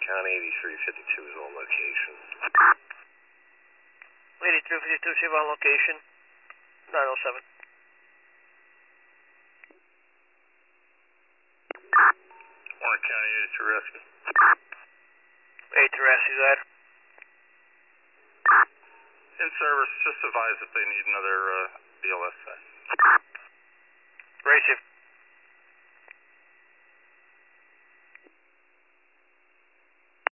County, 8352 is on location. 8352, Chief on location, 907. Warren County, 83 Rescue. 83 Rescue, go ahead. In service, just advise if they need another BLS set.